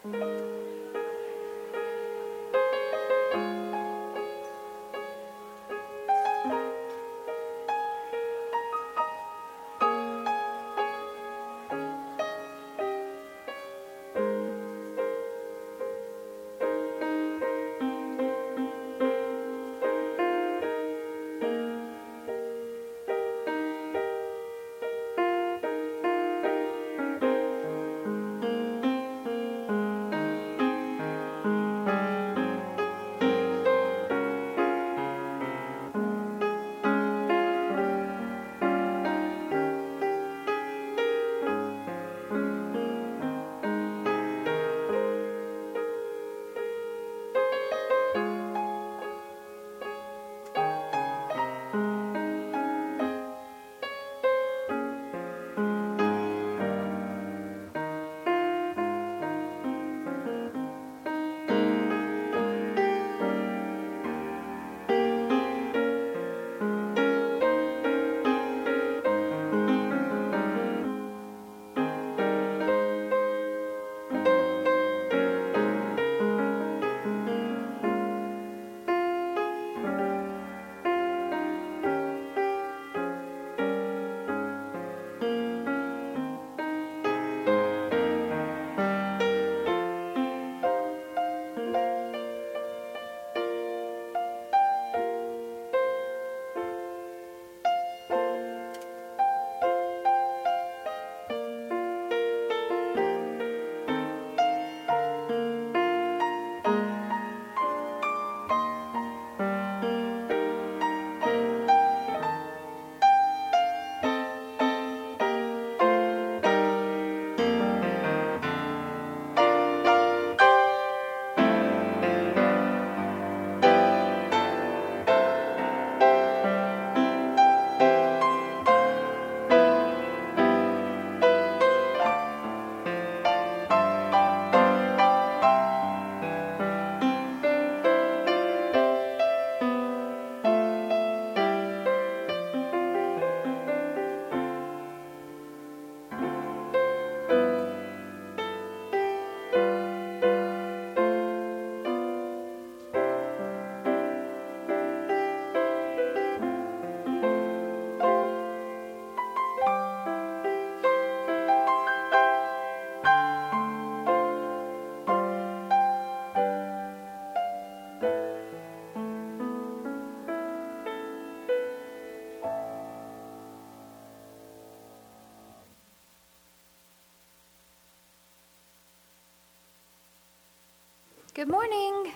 Good morning.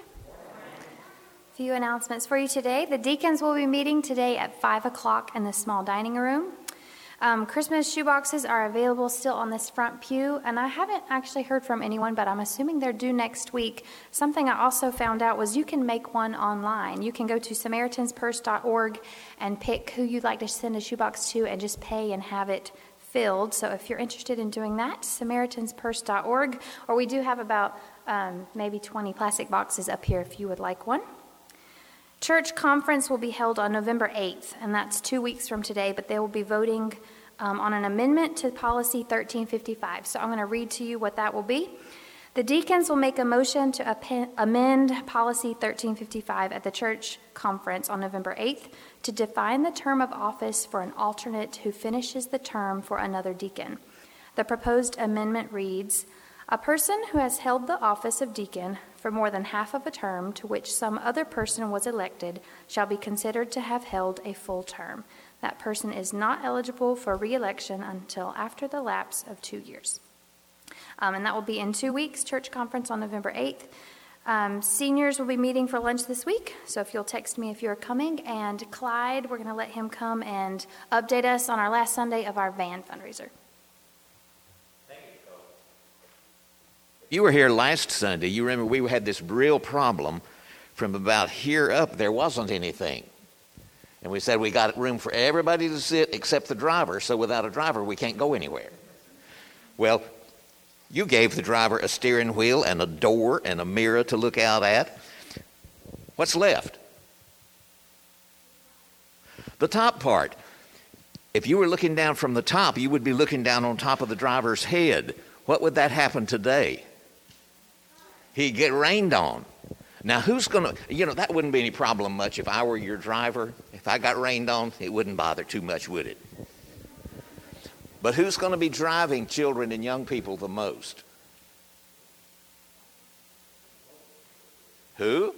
A few announcements for you today. The deacons will be meeting today at 5 o'clock in the small dining room. Christmas shoeboxes are available still on this front pew, and I haven't actually heard from anyone, but I'm assuming they're due next week. Something I also found out was you can make one online. You can go to SamaritansPurse.org and pick who you'd like to send a shoebox to and just pay and have it filled. So if you're interested in doing that, SamaritansPurse.org, or we do have about maybe 20 plastic boxes up here if you would like one. Church conference will be held on November 8th, and that's 2 weeks from today, but they will be voting on an amendment to Policy 1355. So I'm going to read to you what that will be. The deacons will make a motion to amend Policy 1355 at the church conference on November 8th to define the term of office for an alternate who finishes the term for another deacon. The proposed amendment reads, "A person who has held the office of deacon for more than half of a term to which some other person was elected shall be considered to have held a full term. That person is not eligible for re-election until after the lapse of 2 years." And that will be in 2 weeks, church conference on November 8th. Seniors will be meeting for lunch this week, so if you'll text me if you're coming. And Clyde, we're going to let him come and update us on our last Sunday of our van fundraiser. You were here last Sunday. You remember we had this real problem from about here up. There wasn't anything. And we said we got room for everybody to sit except the driver, so without a driver we can't go anywhere. Well, you gave the driver a steering wheel and a door and a mirror to look out at. What's left? The top part. If you were looking down from the top, you would be looking down on top of the driver's head. What would that happen today? He'd get rained on. Now, who's going to, that wouldn't be any problem much if I were your driver. If I got rained on, it wouldn't bother too much, would it? But who's going to be driving children and young people the most? Who?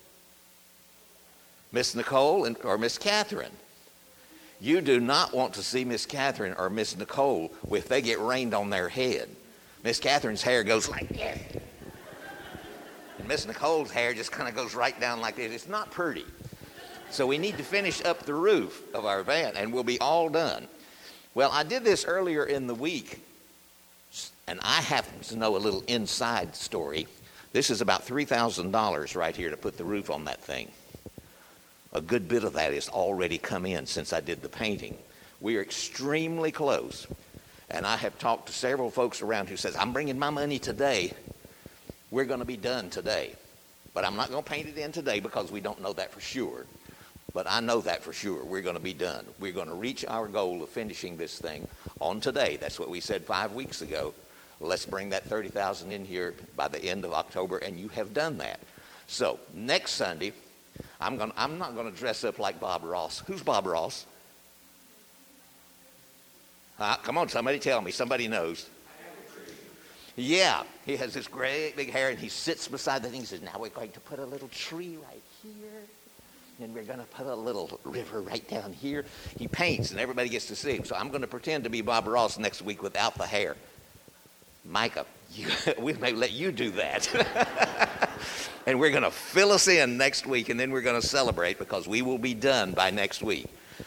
Miss Nicole or Miss Catherine. You do not want to see Miss Catherine or Miss Nicole if they get rained on their head. Miss Catherine's hair goes like this. And Miss Nicole's hair just kind of goes right down like this. It's not pretty. So we need to finish up the roof of our van, and we'll be all done. Well, I did this earlier in the week, and I happen to know a little inside story. This is about $3,000 right here to put the roof on that thing. A good bit of that has already come in since I did the painting. We are extremely close. And I have talked to several folks around who says, I'm bringing my money today. We're going to be done today. But I'm not going to paint it in today because we don't know that for sure. But I know that for sure. We're going to be done. We're going to reach our goal of finishing this thing on today. That's what we said 5 weeks ago. Let's bring that $30,000 in here by the end of October, and you have done that. So next Sunday, I'm not going to dress up like Bob Ross. Who's Bob Ross? Come on, somebody tell me. Somebody knows. Yeah, he has this great big hair, and he sits beside the thing. He says, now we're going to put a little tree right here, and we're going to put a little river right down here. He paints, and everybody gets to see him. So I'm going to pretend to be Bob Ross next week without the hair. Micah, we may let you do that. And we're going to fill us in next week, and then we're going to celebrate because we will be done by next week.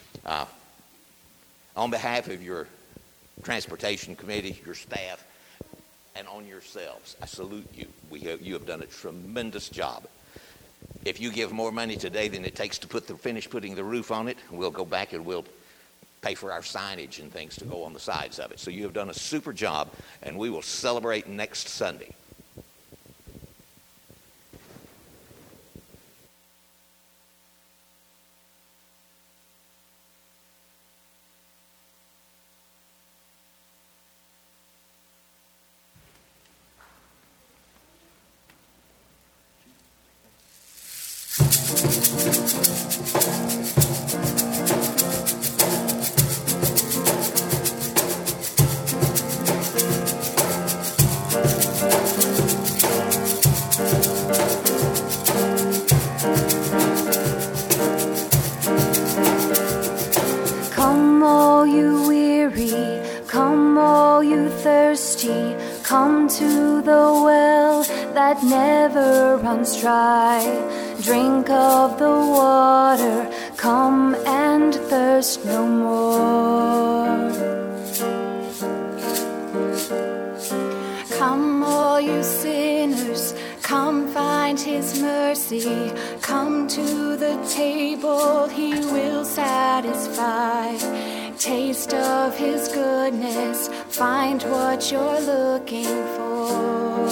On behalf of your transportation committee, your staff, and on yourselves, I salute you. You have done a tremendous job. If you give more money today than it takes to finish putting the roof on it, we'll go back and we'll pay for our signage and things to go on the sides of it. So you have done a super job, and we will celebrate next Sunday. Come all you weary, come all you thirsty, come to the well that never runs dry. Drink of the water, come and thirst no more. Come all you sinners, come find his mercy. Come to the table, he will satisfy. Taste of his goodness, find what you're looking for.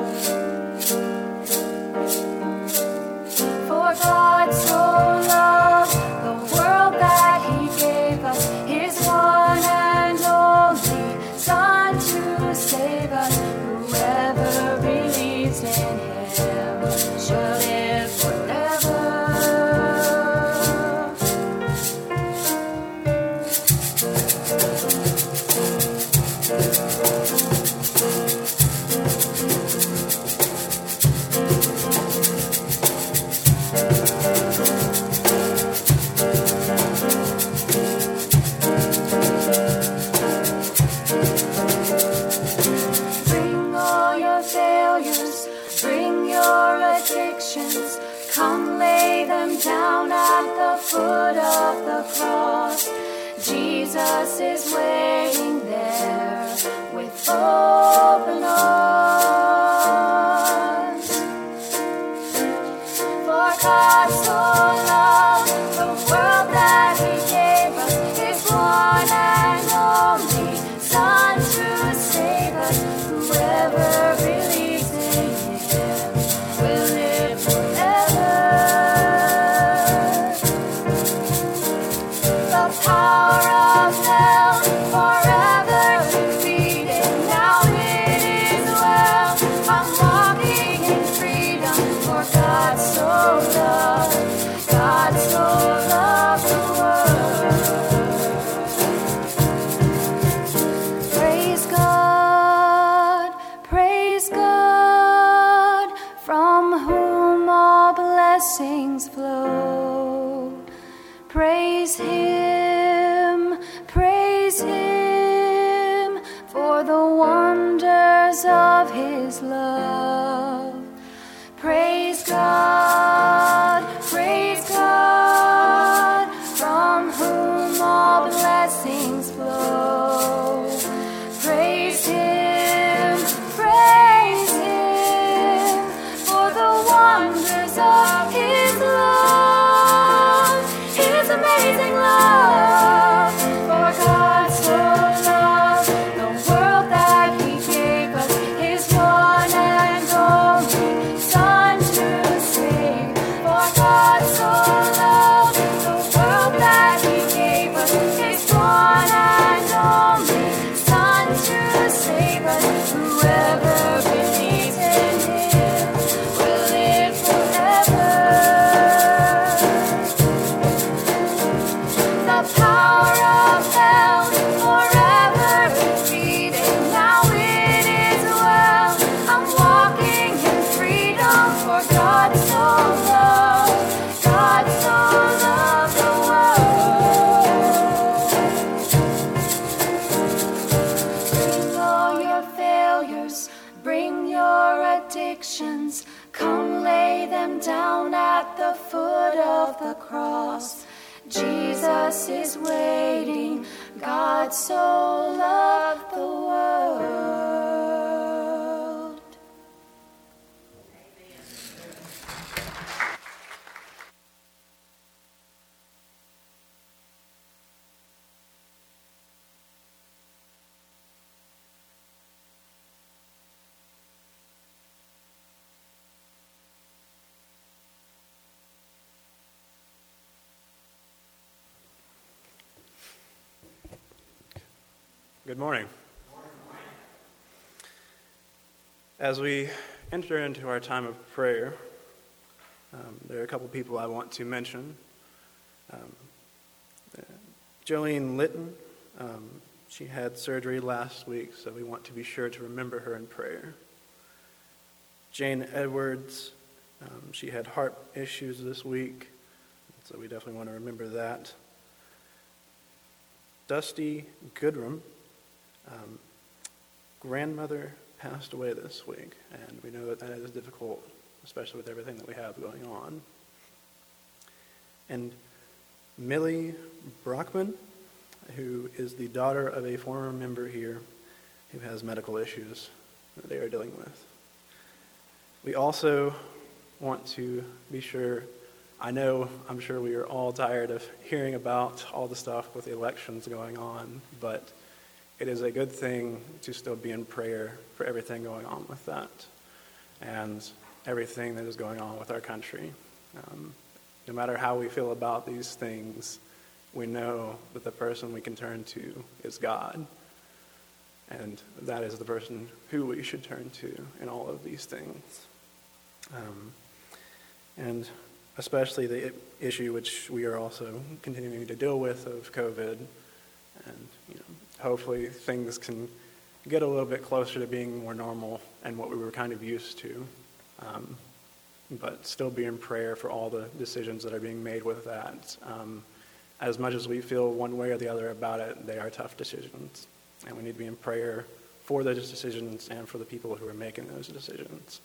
For God so loved the world that he gave us his one and only Son to save us. Whoever believes in him shall live forever. all of the world. Good morning. As we enter into our time of prayer, there are a couple people I want to mention. Jolene Litton, she had surgery last week, so we want to be sure to remember her in prayer. Jane Edwards, she had heart issues this week, so we definitely want to remember that. Dusty Goodrum, grandmother passed away this week, and we know that that is difficult, especially with everything that we have going on. And Millie Brockman, who is the daughter of a former member here who has medical issues that they are dealing with. We also want to be sure, I'm sure we are all tired of hearing about all the stuff with the elections going on, but it is a good thing to still be in prayer for everything going on with that and everything that is going on with our country. No matter how we feel about these things, we know that the person we can turn to is God. And that is the person who we should turn to in all of these things. And especially the issue which we are also continuing to deal with of COVID. And hopefully things can get a little bit closer to being more normal and what we were kind of used to. But still be in prayer for all the decisions that are being made with that. As much as we feel one way or the other about it, they are tough decisions. And we need to be in prayer for those decisions and for the people who are making those decisions.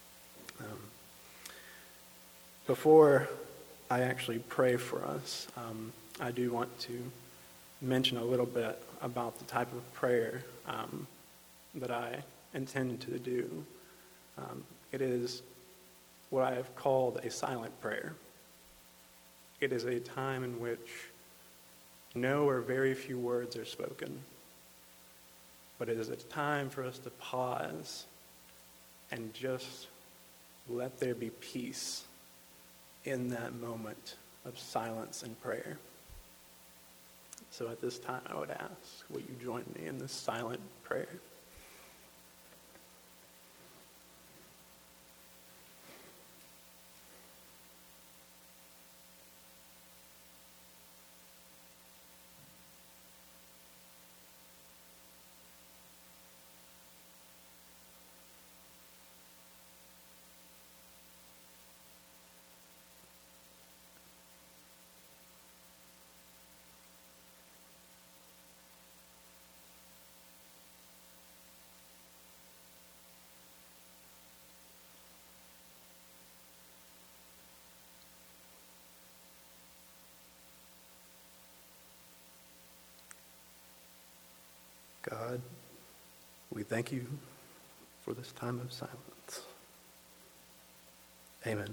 Before I actually pray for us, I do want to mention a little bit about the type of prayer that I intend to do. It is what I have called a silent prayer. It is a time in which no or very few words are spoken, but it is a time for us to pause and just let there be peace in that moment of silence and prayer. So at this time, I would ask, will you join me in this silent prayer? God, we thank you for this time of silence. Amen.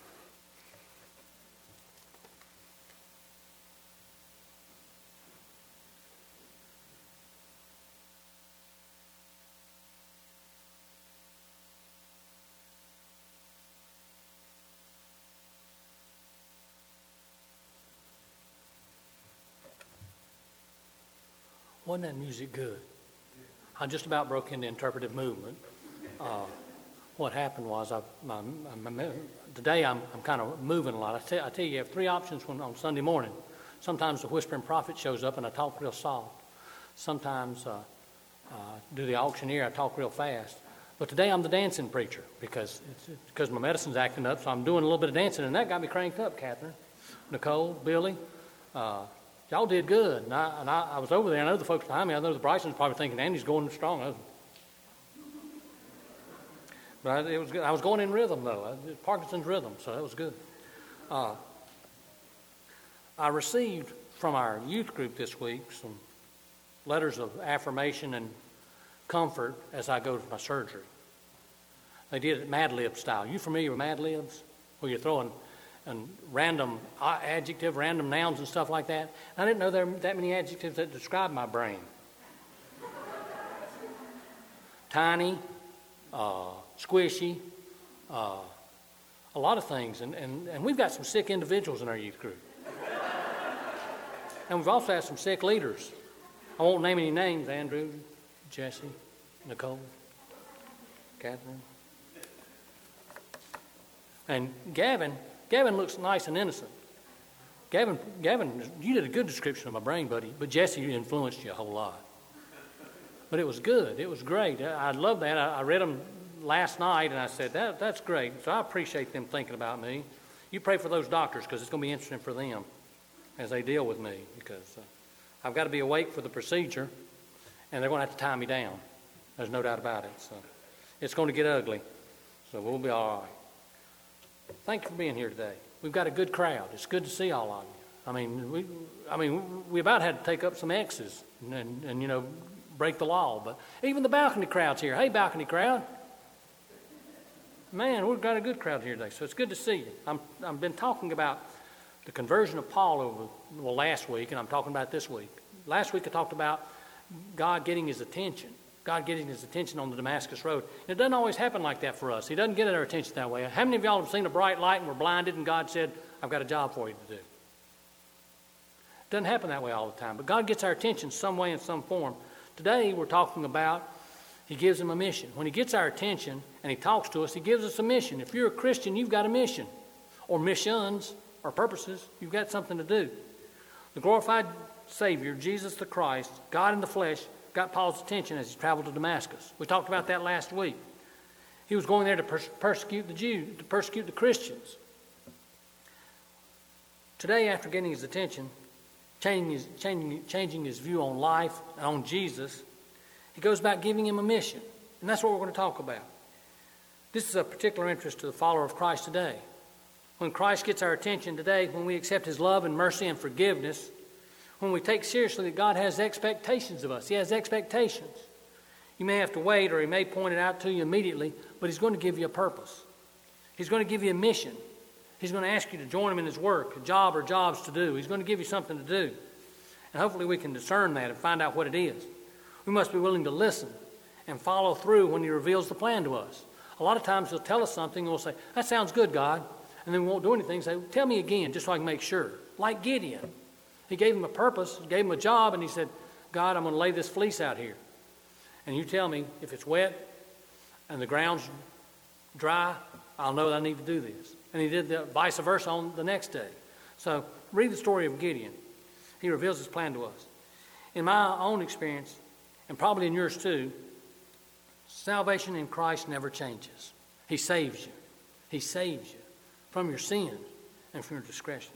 Wasn't that music good? I just about broke into interpretive movement. What happened was, today I'm kind of moving a lot. I tell you have three options on Sunday morning. Sometimes the whispering prophet shows up and I talk real soft. Sometimes do the auctioneer, I talk real fast. But today I'm the dancing preacher because my medicine's acting up, so I'm doing a little bit of dancing, and that got me cranked up, Catherine, Nicole, Billy. Y'all did good, and I was over there. I know the folks behind me. I know the Bryson's probably thinking Andy's going strong. But it was good. I was going in rhythm though. Parkinson's rhythm, so that was good. I received from our youth group this week some letters of affirmation and comfort as I go to my surgery. They did it Mad Lib style. You familiar with Mad Libs? Where you're throwing random adjective, random nouns and stuff like that. I didn't know there were that many adjectives that describe my brain. Tiny, squishy, a lot of things. And we've got some sick individuals in our youth group. And we've also had some sick leaders. I won't name any names. Andrew, Jesse, Nicole, Catherine. And Gavin looks nice and innocent. Gavin, you did a good description of my brain, buddy, but Jesse influenced you a whole lot. But it was good. It was great. I love that. I read them last night, and I said, that's great. So I appreciate them thinking about me. You pray for those doctors, because it's going to be interesting for them as they deal with me, because I've got to be awake for the procedure, and they're going to have to tie me down. There's no doubt about it. So it's going to get ugly, so we'll be all right. Thank you for being here today. We've got a good crowd. It's good to see all of you. I mean, we about had to take up some X's and break the law, but even the balcony crowd's here. Hey, balcony crowd. Man, we've got a good crowd here today, so it's good to see you. I've been talking about the conversion of Paul last week, and I'm talking about it this week. Last week I talked about God getting his attention. God getting his attention on the Damascus Road. And it doesn't always happen like that for us. He doesn't get our attention that way. How many of y'all have seen a bright light and were blinded and God said, I've got a job for you to do? It doesn't happen that way all the time. But God gets our attention some way in some form. Today we're talking about he gives him a mission. When he gets our attention and he talks to us, he gives us a mission. If you're a Christian, you've got a mission. Or missions or purposes. You've got something to do. The glorified Savior, Jesus the Christ, God in the flesh, got Paul's attention as he traveled to Damascus. We talked about that last week. He was going there to persecute the Jews, to persecute the Christians. Today, after getting his attention, changing his view on life and on Jesus, he goes about giving him a mission. And that's what we're going to talk about. This is of particular interest to the follower of Christ today. When Christ gets our attention today, when we accept his love and mercy and forgiveness, when we take seriously that God has expectations of us. He has expectations. You may have to wait, or he may point it out to you immediately, but he's going to give you a purpose. He's going to give you a mission. He's going to ask you to join him in his work, a job or jobs to do. He's going to give you something to do. And hopefully we can discern that and find out what it is. We must be willing to listen and follow through when he reveals the plan to us. A lot of times he'll tell us something and we'll say, that sounds good, God. And then we won't do anything. Say, tell me again, just so I can make sure. Like Gideon. He gave him a purpose, gave him a job, and he said, God, I'm going to lay this fleece out here. And you tell me if it's wet and the ground's dry, I'll know that I need to do this. And he did the vice versa on the next day. So read the story of Gideon. He reveals his plan to us. In my own experience, and probably in yours too, salvation in Christ never changes. He saves you. He saves you from your sins and from your discretions.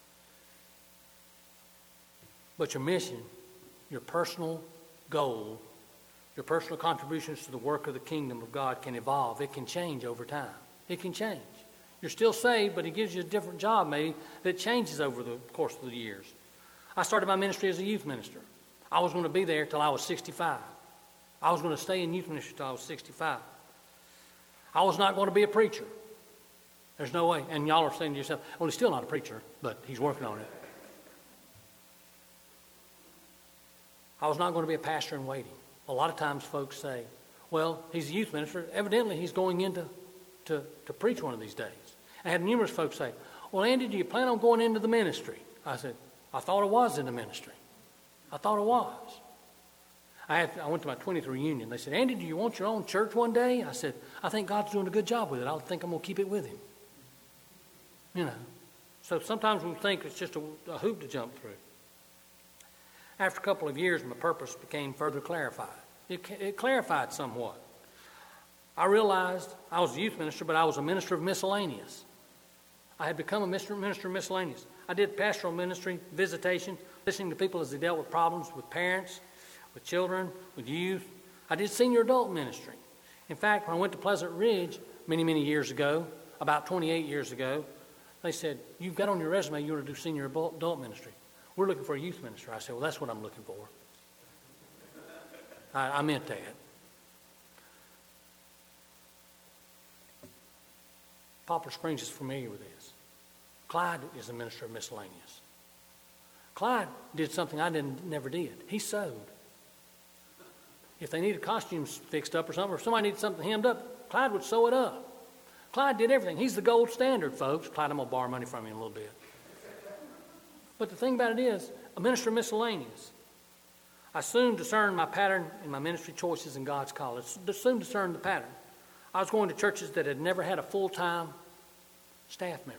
But your mission, your personal goal, your personal contributions to the work of the kingdom of God can evolve. It can change over time. It can change. You're still saved, but he gives you a different job maybe that changes over the course of the years. I started my ministry as a youth minister. I was going to be there till I was 65. I was going to stay in youth ministry till I was 65. I was not going to be a preacher. There's no way. And y'all are saying to yourself, well, he's still not a preacher, but he's working on it. I was not going to be a pastor in waiting. A lot of times folks say, well, he's a youth minister. Evidently, he's going in to preach one of these days. I had numerous folks say, well, Andy, do you plan on going into the ministry? I said, I thought I was in the ministry. I thought I was. I went to my 20th reunion. They said, Andy, do you want your own church one day? I said, I think God's doing a good job with it. I think I'm going to keep it with him. You know. So sometimes we think it's just a hoop to jump through. After a couple of years, my purpose became further clarified. It clarified somewhat. I realized I was a youth minister, but I was a minister of miscellaneous. I had become a minister of miscellaneous. I did pastoral ministry, visitation, listening to people as they dealt with problems with parents, with children, with youth. I did senior adult ministry. In fact, when I went to Pleasant Ridge many, many years ago, about 28 years ago, they said, you've got on your resume you want to do senior adult ministry. We're looking for a youth minister. I said, well, that's what I'm looking for. I meant that. Poplar Springs is familiar with this. Clyde is a minister of miscellaneous. Clyde did something I never did. He sewed. If they needed costumes fixed up or something, or if somebody needed something hemmed up, Clyde would sew it up. Clyde did everything. He's the gold standard, folks. Clyde, I'm going to borrow money from you in a little bit. But the thing about it is, a minister of miscellaneous. I soon discerned my pattern in my ministry choices in God's call. I soon discerned the pattern. I was going to churches that had never had a full-time staff member.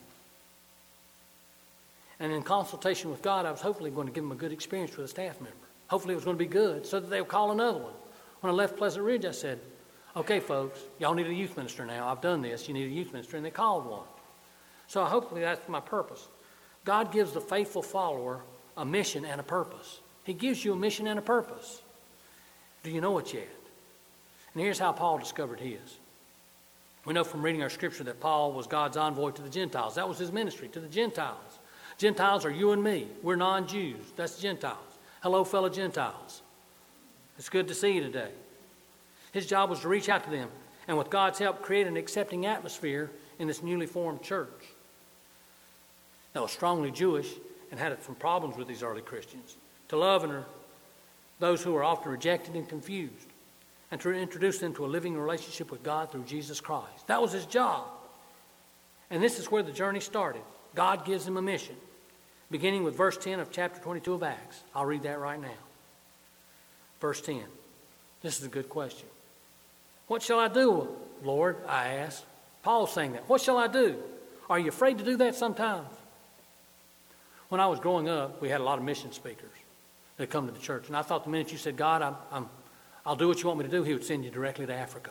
And in consultation with God, I was hopefully going to give them a good experience with a staff member. Hopefully it was going to be good so that they would call another one. When I left Pleasant Ridge, I said, okay, folks, y'all need a youth minister now. I've done this. You need a youth minister. And they called one. So hopefully that's my purpose. God gives the faithful follower a mission and a purpose. He gives you a mission and a purpose. Do you know it yet? And here's how Paul discovered his. We know from reading our scripture that Paul was God's envoy to the Gentiles. That was his ministry, to the Gentiles. Gentiles are you and me. We're non-Jews. That's Gentiles. Hello, fellow Gentiles. It's good to see you today. His job was to reach out to them and with God's help create an accepting atmosphere in this newly formed church that was strongly Jewish and had some problems with these early Christians. To love those who were often rejected and confused, and to introduce them to a living relationship with God through Jesus Christ. That was his job. And this is where the journey started. God gives him a mission, beginning with verse 10 of chapter 22 of Acts. I'll read that right now. Verse 10. This is a good question. What shall I do, Lord? I asked. Paul's saying that. What shall I do? Are you afraid to do that sometimes? When I was growing up, we had a lot of mission speakers that come to the church. And I thought the minute you said, God, I'll do what you want me to do, he would send you directly to Africa.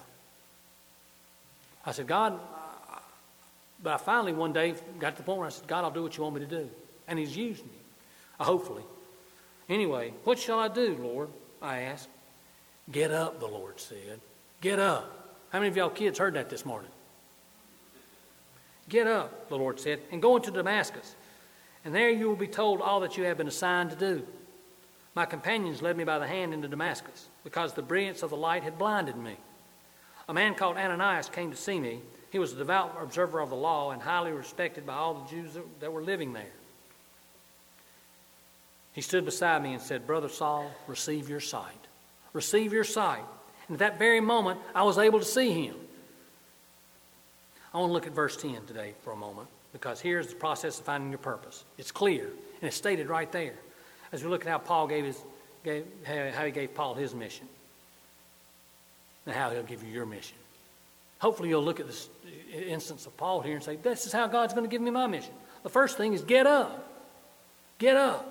I said, God, but I finally one day got to the point where I said, God, I'll do what you want me to do. And he's used me, hopefully. Anyway, what shall I do, Lord? I asked. Get up, the Lord said. Get up. How many of y'all kids heard that this morning? Get up, the Lord said, and go into Damascus. And there you will be told all that you have been assigned to do. My companions led me by the hand into Damascus, because the brilliance of the light had blinded me. A man called Ananias came to see me. He was a devout observer of the law and highly respected by all the Jews that were living there. He stood beside me and said, Brother Saul, receive your sight. Receive your sight. And at that very moment, I was able to see him. I want to look at verse 10 today for a moment, because here's the process of finding your purpose. It's clear, and it's stated right there. As we look at how Paul how he gave Paul his mission, and how he'll give you your mission. Hopefully you'll look at this instance of Paul here and say, this is how God's going to give me my mission. The first thing is get up. Get up.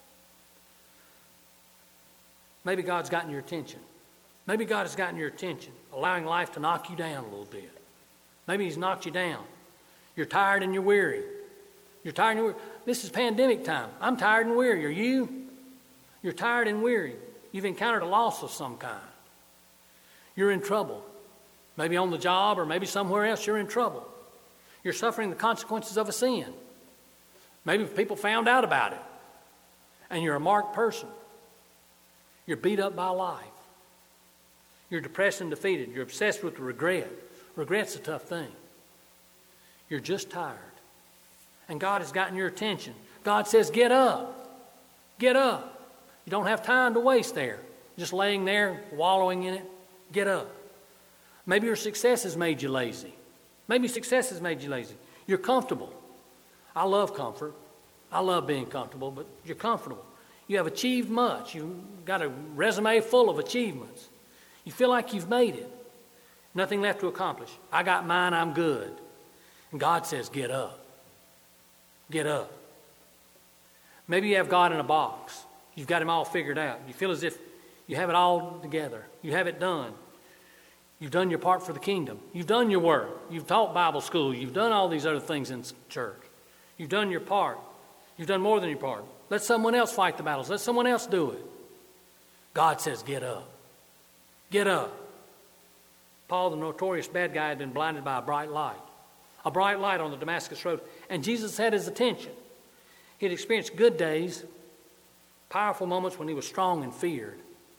Maybe God's gotten your attention. Maybe God has gotten your attention, allowing life to knock you down a little bit. Maybe he's knocked you down. You're tired and you're weary. You're tired and you're weary. This is pandemic time. I'm tired and weary. Are you? You're tired and weary. You've encountered a loss of some kind. You're in trouble. Maybe on the job or maybe somewhere else you're in trouble. You're suffering the consequences of a sin. Maybe people found out about it. And you're a marked person. You're beat up by life. You're depressed and defeated. You're obsessed with regret. Regret's a tough thing. You're just tired. And God has gotten your attention. God says, get up. Get up. You don't have time to waste there. Just laying there, wallowing in it. Get up. Maybe your success has made you lazy. Maybe success has made you lazy. You're comfortable. I love comfort. I love being comfortable, but you're comfortable. You have achieved much. You've got a resume full of achievements. You feel like you've made it. Nothing left to accomplish. I got mine, I'm good. And God says, get up. Get up. Maybe you have God in a box. You've got him all figured out. You feel as if you have it all together. You have it done. You've done your part for the kingdom. You've done your work. You've taught Bible school. You've done all these other things in church. You've done your part. You've done more than your part. Let someone else fight the battles. Let someone else do it. God says, get up. Get up. Paul, the notorious bad guy, had been blinded by a bright light on the Damascus road. And Jesus had his attention. He had experienced good days, powerful moments when he was strong and feared.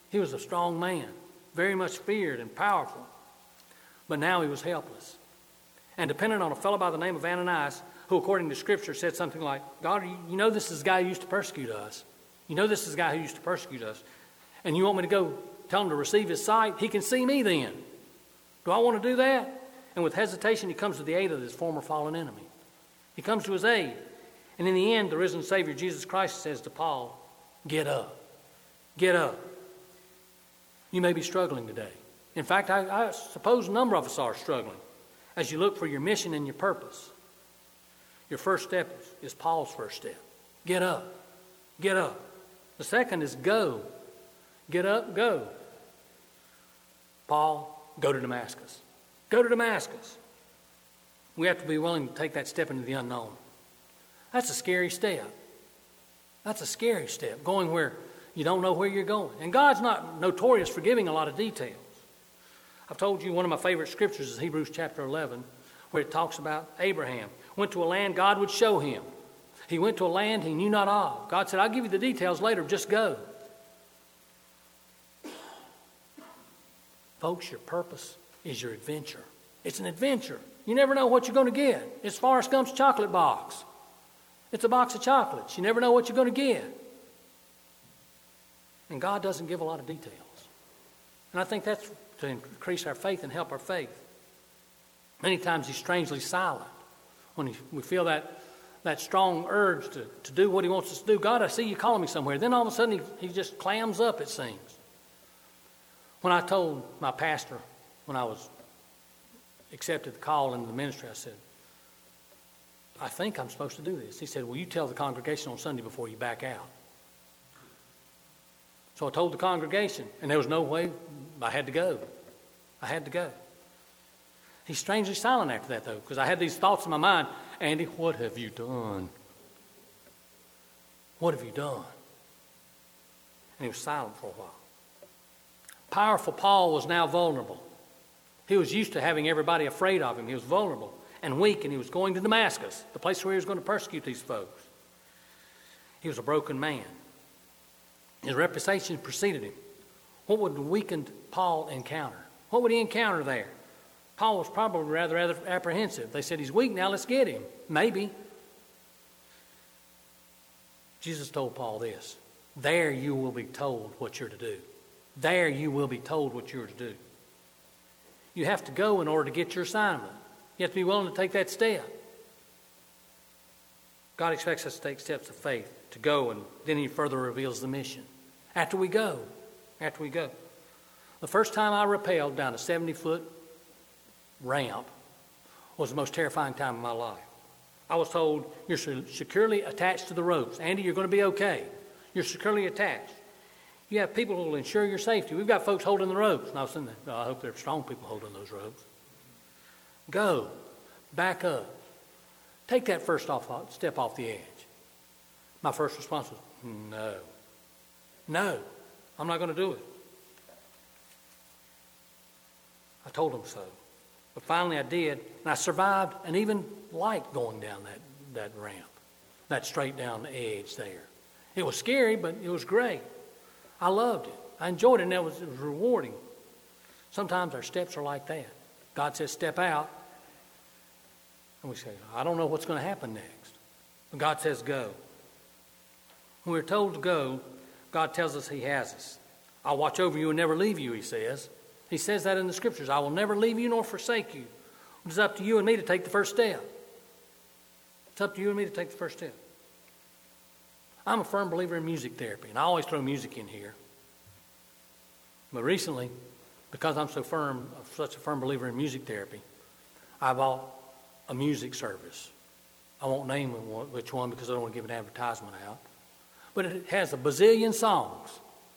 He was a strong man, very much feared and powerful. But now he was helpless and dependent on a fellow by the name of Ananias, who, according to Scripture, said something like, God, you know this is the guy who used to persecute us. You know this is the guy who used to persecute us. And you want me to go tell him to receive his sight? He can see me then. Do I want to do that? And with hesitation, he comes to the aid of his former fallen enemy. He comes to his aid. And in the end, the risen Savior, Jesus Christ, says to Paul, get up. Get up. You may be struggling today. In fact, I suppose a number of us are struggling as you look for your mission and your purpose. Your first step is Paul's first step. Get up. Get up. The second is go. Get up, go. Paul, go to Damascus. Go to Damascus. We have to be willing to take that step into the unknown. That's a scary step. That's a scary step, going where you don't know where you're going. And God's not notorious for giving a lot of details. I've told you one of my favorite scriptures is Hebrews chapter 11, where it talks about Abraham went to a land God would show him. He went to a land he knew not of. God said, I'll give you the details later, just go. Folks, your purpose is your adventure. It's an adventure. You never know what you're going to get. It's Forrest Gump's chocolate box. It's a box of chocolates. You never know what you're going to get. And God doesn't give a lot of details. And I think that's to increase our faith and help our faith. Many times he's strangely silent. When we feel that strong urge to do what he wants us to do. God, I see you calling me somewhere. Then all of a sudden he just clams up, it seems. When I told my pastor, when I was accepted the call into the ministry, I said, I think I'm supposed to do this. He said, well, you tell the congregation on Sunday before you back out. So I told the congregation, and there was no way. I had to go. I had to go. He's strangely silent after that, though, because I had these thoughts in my mind. Andy, what have you done? What have you done? And he was silent for a while. Powerful Paul was now vulnerable. He was used to having everybody afraid of him. He was vulnerable and weak, and he was going to Damascus, the place where he was going to persecute these folks. He was a broken man. His reputation preceded him. What would the weakened Paul encounter? What would he encounter there? Paul was probably rather apprehensive. They said, he's weak now, let's get him. Maybe. Jesus told Paul this, there you will be told what you're to do. There you will be told what you're to do. You have to go in order to get your assignment. You have to be willing to take that step. God expects us to take steps of faith, to go, and then he further reveals the mission. After we go. The first time I rappelled down a 70-foot ramp was the most terrifying time of my life. I was told, you're securely attached to the ropes. Andy, you're going to be okay. You're securely attached. You have people who will ensure your safety. We've got folks holding the ropes. And I was thinking, I hope there are strong people holding those ropes. Go. Back up. Take that first step off the edge. My first response was, no, I'm not going to do it. I told him so. But finally I did, and I survived and even liked going down that ramp, that straight down the edge there. It was scary, but it was great. I loved it. I enjoyed it, and it was rewarding. Sometimes our steps are like that. God says, step out. And we say, I don't know what's going to happen next. But God says, go. When we're told to go, God tells us he has us. I'll watch over you and never leave you, he says. He says that in the scriptures. I will never leave you nor forsake you. It's up to you and me to take the first step. It's up to you and me to take the first step. I'm a firm believer in music therapy, and I always throw music in here. But recently, because I'm such a firm believer in music therapy, I bought a music service. I won't name which one because I don't want to give an advertisement out. But it has a bazillion songs.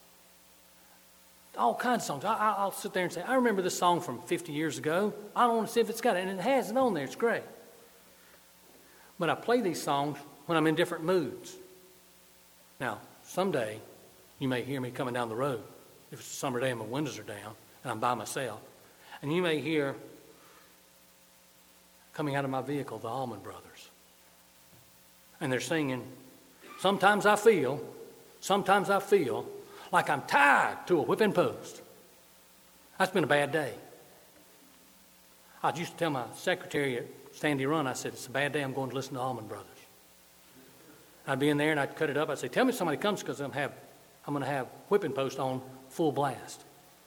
All kinds of songs. I'll sit there and say, I remember this song from 50 years ago. I don't want to see if it's got it. And it has it on there. It's great. But I play these songs when I'm in different moods. Now, someday you may hear me coming down the road. If it's a summer day and my windows are down and I'm by myself. And you may hear coming out of my vehicle the Allman Brothers. And they're singing, sometimes I feel like I'm tied to a whipping post. That's been a bad day. I used to tell my secretary at Sandy Run, I said, it's a bad day, I'm going to listen to Allman Brothers. I'd be in there and I'd cut it up. I'd say, tell me somebody comes because I'm going to have whipping post on full blast.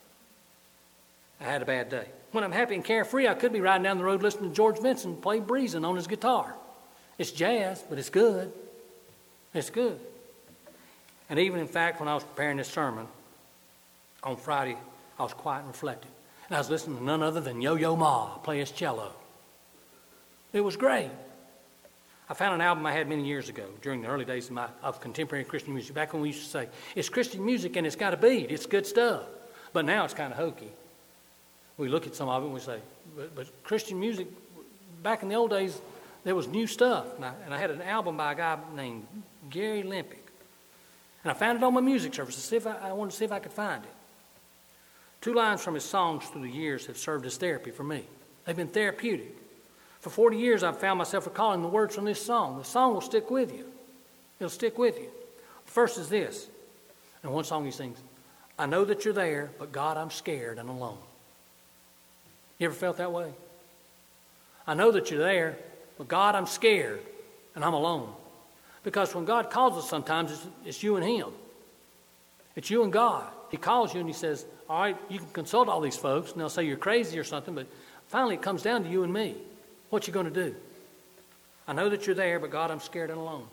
I had a bad day. When I'm happy and carefree, I could be riding down the road listening to George Benson play Breezin' on his guitar. It's jazz, but it's good. It's good. And even, in fact, when I was preparing this sermon on Friday, I was quiet and reflective. And I was listening to none other than Yo-Yo Ma play his cello. It was great. I found an album I had many years ago during the early days of contemporary Christian music, back when we used to say, it's Christian music and it's got a beat, it's good stuff. But now it's kind of hokey. We look at some of it and we say, but Christian music, back in the old days, there was new stuff. And I had an album by a guy named Gary Lempick. And I found it on my music service. I wanted to see if I could find it. 2 lines from his songs through the years have served as therapy for me. They've been therapeutic. For 40 years, I've found myself recalling the words from this song. The song will stick with you. It'll stick with you. The first is this. And one song he sings, I know that you're there, but God, I'm scared and alone. You ever felt that way? I know that you're there, but God, I'm scared and I'm alone. Because when God calls us sometimes, it's you and Him. It's you and God. He calls you and He says, all right, you can consult all these folks and they'll say you're crazy or something, but finally it comes down to you and me. What you going to do? I know that you're there, but God, I'm scared and alone.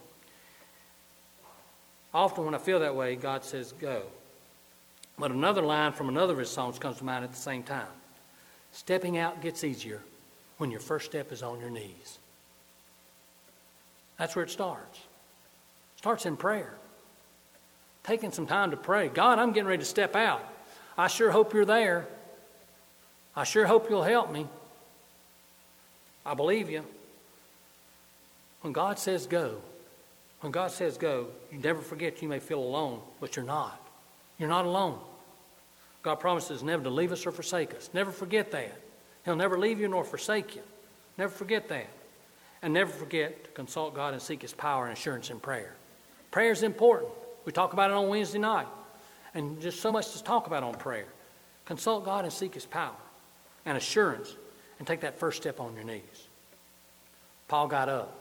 Often when I feel that way, God says, go. But another line from another of His songs comes to mind at the same time. Stepping out gets easier when your first step is on your knees. That's where it starts. It starts in prayer. Taking some time to pray. God, I'm getting ready to step out. I sure hope you're there. I sure hope you'll help me. I believe you. When God says go, you never forget you may feel alone, but you're not. You're not alone. God promises never to leave us or forsake us. Never forget that. He'll never leave you nor forsake you. Never forget that. And never forget to consult God and seek His power and assurance in prayer. Prayer is important. We talk about it on Wednesday night. And just so much to talk about on prayer. Consult God and seek His power and assurance and take that first step on your knees. Paul got up.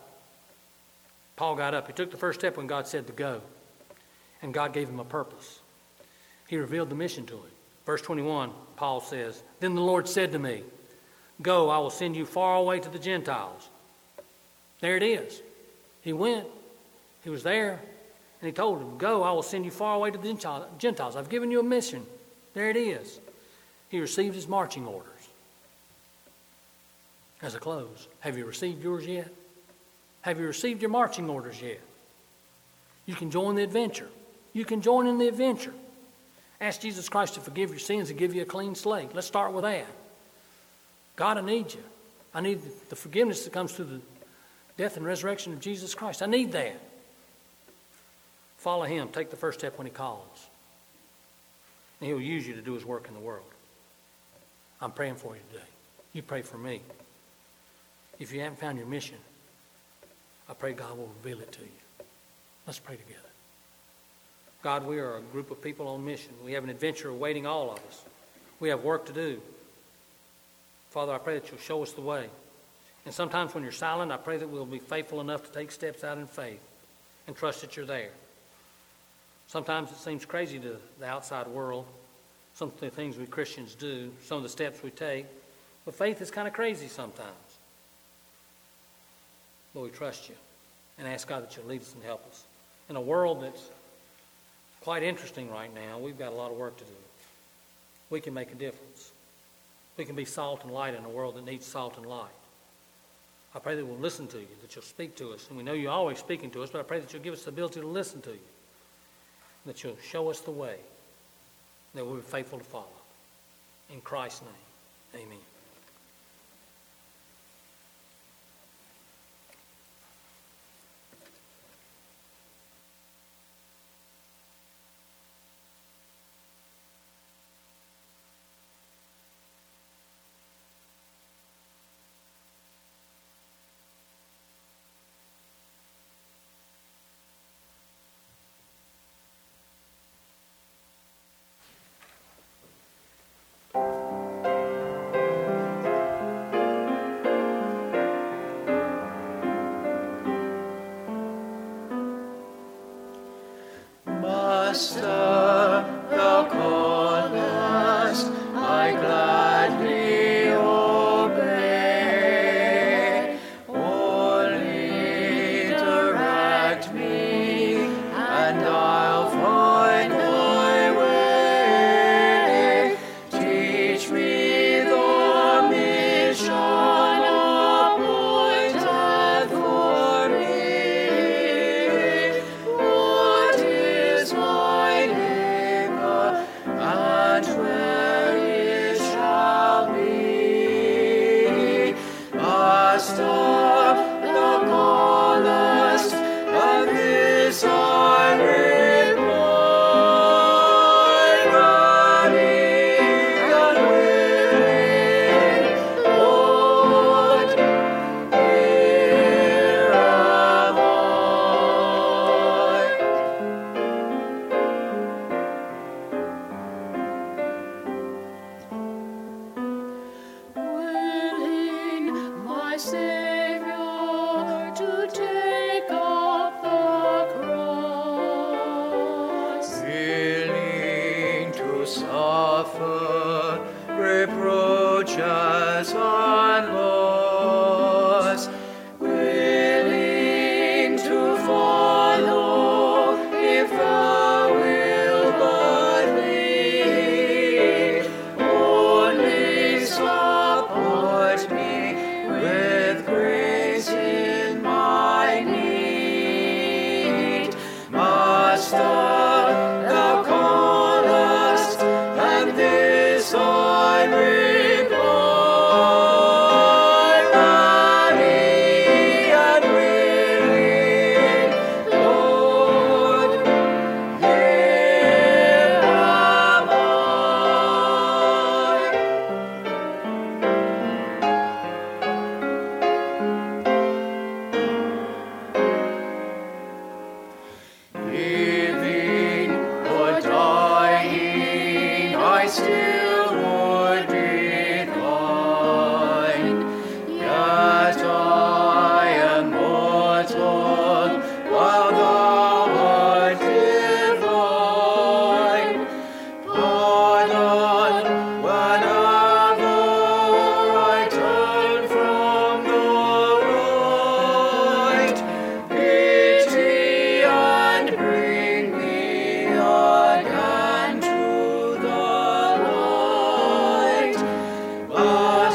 He took the first step when God said to go. And God gave him a purpose. He revealed the mission to him. Verse 21, Paul says, Then the Lord said to me, Go, I will send you far away to the Gentiles. There it is. He went. He was there. And he told him, Go, I will send you far away to the Gentiles. I've given you a mission. There it is. He received his marching orders. As a close, have you received yours yet? Have you received your marching orders yet? You can join the adventure. You can join in the adventure. Ask Jesus Christ to forgive your sins and give you a clean slate. Let's start with that. God, I need you. I need the forgiveness that comes through the death and resurrection of Jesus Christ. I need that. Follow Him. Take the first step when He calls. And He'll use you to do His work in the world. I'm praying for you today. You pray for me. If you haven't found your mission, I pray God will reveal it to you. Let's pray together. God, we are a group of people on mission. We have an adventure awaiting all of us. We have work to do. Father, I pray that you'll show us the way. And sometimes when you're silent, I pray that we'll be faithful enough to take steps out in faith and trust that you're there. Sometimes it seems crazy to the outside world, some of the things we Christians do, some of the steps we take. But faith is kind of crazy sometimes. But we trust you and ask God that you'll lead us and help us. In a world that's quite interesting right now, we've got a lot of work to do. We can make a difference. We can be salt and light in a world that needs salt and light. I pray that we'll listen to you, that you'll speak to us. And we know you're always speaking to us, but I pray that you'll give us the ability to listen to you. That you'll show us the way, that we'll be faithful to follow. In Christ's name, amen.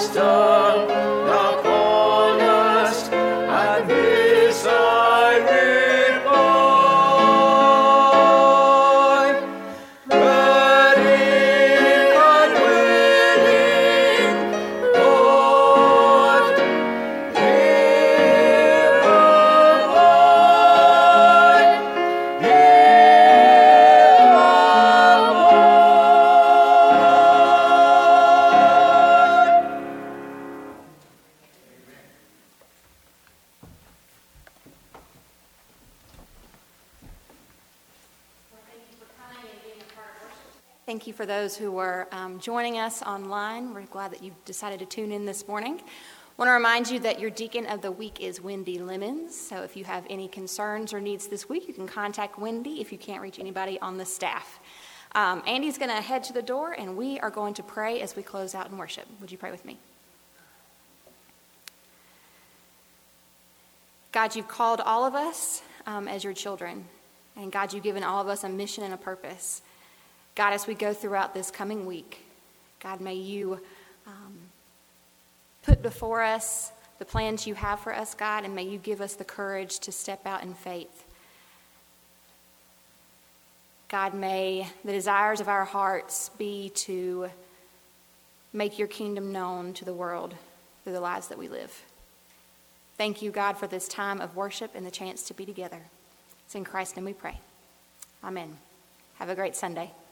Thank you for those who are joining us online. We're glad that you decided to tune in this morning. I want to remind you that your Deacon of the Week is Wendy Lemons. So if you have any concerns or needs this week, you can contact Wendy if you can't reach anybody on the staff. Andy's going to head to the door, and we are going to pray as we close out in worship. Would you pray with me? God, you've called all of us as your children. And God, you've given all of us a mission and a purpose. God, as we go throughout this coming week, God, may you put before us the plans you have for us, God, and may you give us the courage to step out in faith. God, may the desires of our hearts be to make your kingdom known to the world through the lives that we live. Thank you, God, for this time of worship and the chance to be together. It's in Christ's name we pray. Amen. Have a great Sunday.